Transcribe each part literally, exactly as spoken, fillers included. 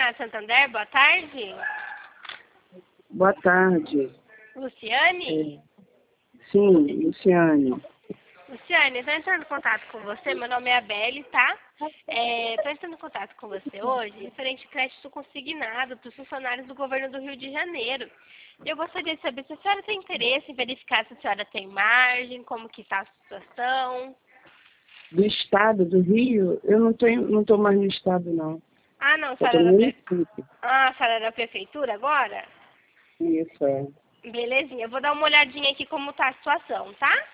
Bernardo Santander, boa tarde. Boa tarde. Luciane? É, sim, Luciane. Luciane, estou entrando em contato com você, meu nome é Abeli, tá? Estou entrando em contato com você hoje, referente ao crédito consignado para os funcionários do governo do Rio de Janeiro. Eu gostaria de saber se a senhora tem interesse em verificar se a senhora tem margem, como que está a situação. Do estado do Rio, eu não estou não tô mais no estado, não. Ah, não, a Eu senhora, estou é no da pre... município. ah, a senhora é da prefeitura agora? Isso, é. Belezinha, eu vou dar uma olhadinha aqui como está a situação, tá?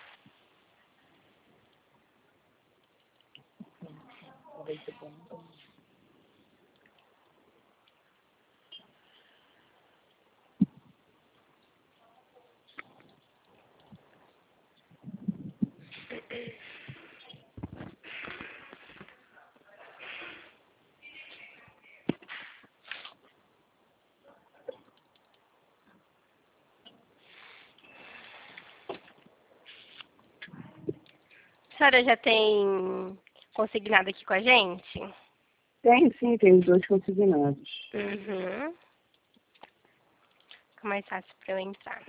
A senhora já tem consignado aqui com a gente? Tem, sim, tem os dois consignados. Uhum. Fica mais fácil para eu entrar.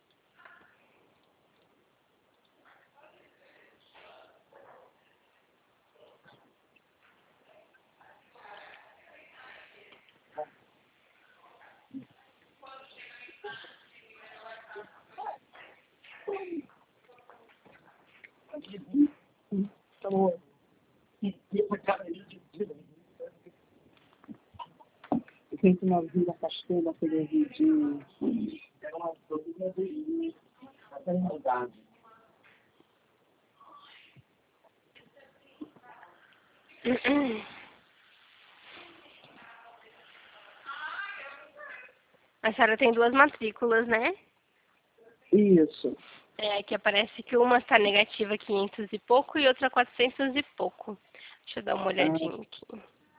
Tem que uma Vila Castelo, aquele vidinho. A senhora tem duas matrículas, né? Isso. É, aqui aparece que uma está negativa quinhentos e pouco e outra quatrocentos e pouco. Deixa eu dar uma Ah, olhadinha aqui.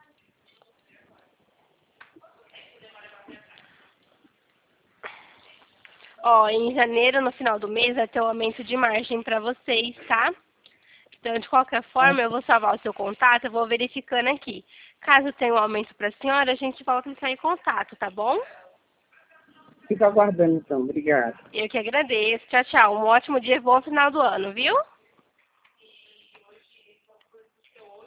Ó, em janeiro, no final do mês, vai ter um aumento de margem para vocês, tá? Então, de qualquer ah, forma, eu vou salvar o seu contato, eu vou verificando aqui. Caso tenha um aumento para a senhora, a gente volta a entrar em contato, tá bom? fica aguardando então, obrigada. Eu que agradeço. Tchau, tchau. Um ótimo dia e bom final do ano, viu?